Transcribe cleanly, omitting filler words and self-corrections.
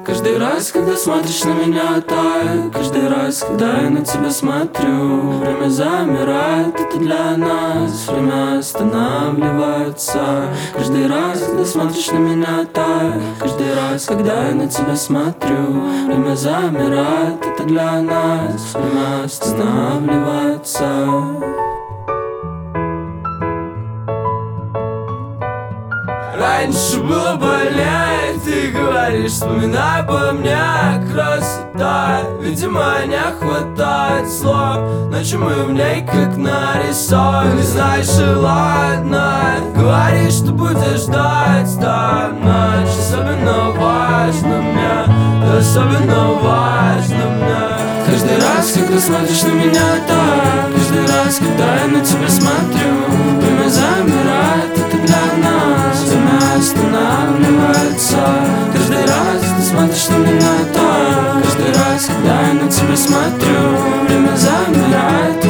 Каждый раз, когда смотришь на меня так, каждый раз, когда я на тебя смотрю, время замирает, это для нас, время останавливается. Каждый раз, когда смотришь на меня так, каждый раз, когда я на тебя смотрю, время замирает, это для нас, время останавливается. Раньше было больнее, ты говоришь, вспоминай обо мне красота. Видимо, не хватает слов, ночью мы в ней как нарисованы. Знаешь, и ладно, говоришь, что будешь ждать до ночи. Особенно важно мне, особенно важно мне. Каждый раз, когда смотришь на меня так, каждый раз, когда я на тебя смотрю, время замирает, это для нас, время останавливается. Каждый раз ты смотришь на меня так, каждый раз, когда я на тебя смотрю, время замирает,